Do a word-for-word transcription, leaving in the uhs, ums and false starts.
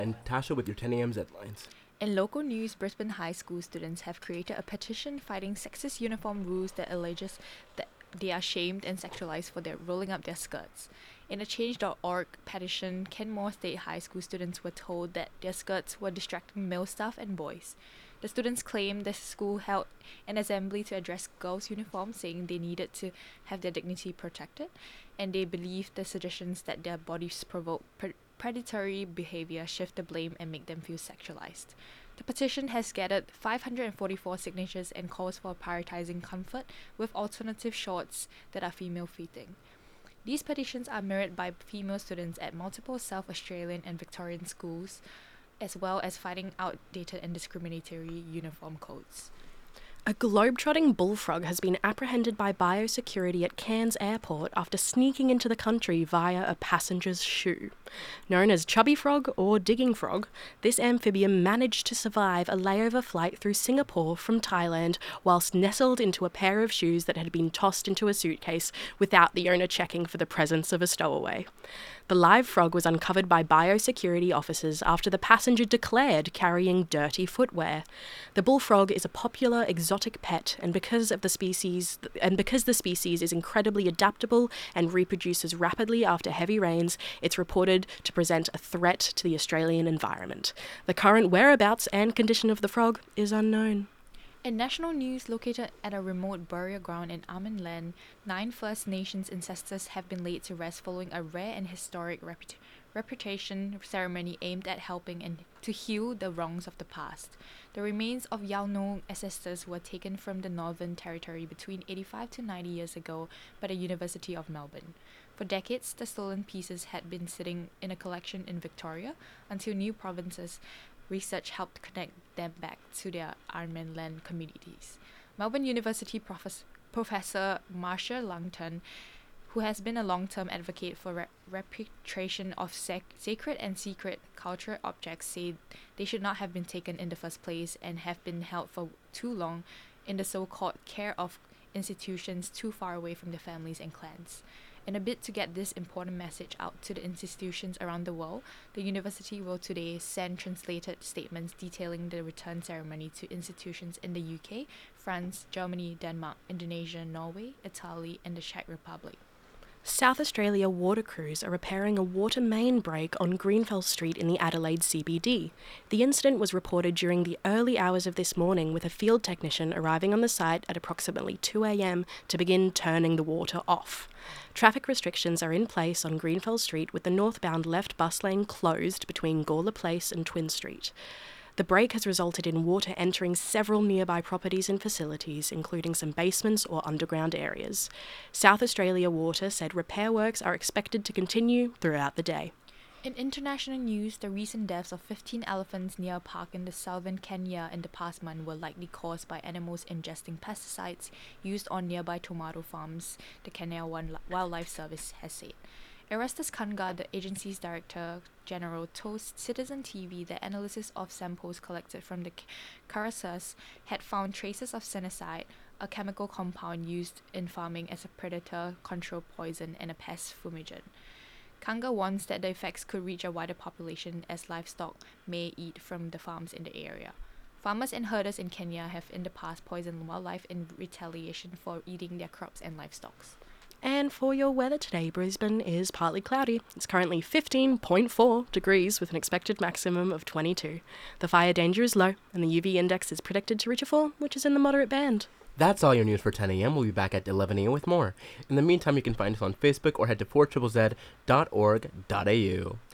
And Tasha with your ten a.m. headlines. In local news, Brisbane High School students have created a petition fighting sexist uniform rules that alleges that they are shamed and sexualized for their rolling up their skirts. In a change dot org petition, Kenmore State High School students were told that their skirts were distracting male staff and boys. The students claimed the school held an assembly to address girls' uniforms, saying they needed to have their dignity protected, and they believed the suggestions that their bodies provoke pre- predatory behavior shift the blame and make them feel sexualized. The petition has gathered five hundred forty-four signatures and calls for prioritizing comfort with alternative shorts that are female-fitting. These petitions are mirrored by female students at multiple South Australian and Victorian schools, as well as fighting outdated and discriminatory uniform codes. A globe-trotting bullfrog has been apprehended by biosecurity at Cairns Airport after sneaking into the country via a passenger's shoe. Known as chubby frog or digging frog, this amphibian managed to survive a layover flight through Singapore from Thailand whilst nestled into a pair of shoes that had been tossed into a suitcase without the owner checking for the presence of a stowaway. The live frog was uncovered by biosecurity officers after the passenger declared carrying dirty footwear. The bullfrog is a popular exotic pet, and because of the species and because the species is incredibly adaptable and reproduces rapidly after heavy rains, it's reported to present a threat to the Australian environment. The current whereabouts and condition of the frog is unknown. In national news, located at a remote burial ground in Armand Land, nine First Nations ancestors have been laid to rest following a rare and historic reput- reputation ceremony aimed at helping and to heal the wrongs of the past. The remains of Yalnong ancestors were taken from the Northern Territory between eighty-five to ninety years ago by the University of Melbourne. For decades, the stolen pieces had been sitting in a collection in Victoria until New Provinces research helped connect them back to their Arnhem Land communities. Melbourne University profes- Professor Marcia Langton, who has been a long-term advocate for re- repatriation of sac- sacred and secret cultural objects, said they should not have been taken in the first place and have been held for too long in the so-called care of institutions too far away from their families and clans. In a bid to get this important message out to the institutions around the world, the university will today send translated statements detailing the return ceremony to institutions in the U K, France, Germany, Denmark, Indonesia, Norway, Italy, and the Czech Republic. South Australia water crews are repairing a water main break on Greenfell Street in the Adelaide C B D. The incident was reported during the early hours of this morning, with a field technician arriving on the site at approximately two a.m. to begin turning the water off. Traffic restrictions are in place on Greenfell Street, with the northbound left bus lane closed between Gawler Place and Twin Street. The break has resulted in water entering several nearby properties and facilities, including some basements or underground areas. South Australia Water said repair works are expected to continue throughout the day. In international news, the recent deaths of fifteen elephants near a park in the southern Kenya in the past month were likely caused by animals ingesting pesticides used on nearby tomato farms, the Kenya Wildlife Service has said. Erastus Kanga, the agency's Director General, told Citizen T V that analysis of samples collected from the carcasses had found traces of cyanide, a chemical compound used in farming as a predator control poison and a pest fumigant. Kanga warns that the effects could reach a wider population as livestock may eat from the farms in the area. Farmers and herders in Kenya have in the past poisoned wildlife in retaliation for eating their crops and livestock. And for your weather today, Brisbane is partly cloudy. It's currently fifteen point four degrees with an expected maximum of twenty-two. The fire danger is low, and the U V index is predicted to reach a four, which is in the moderate band. That's all your news for ten a.m. We'll be back at eleven a.m. with more. In the meantime, you can find us on Facebook or head to four z z z dot org dot a u.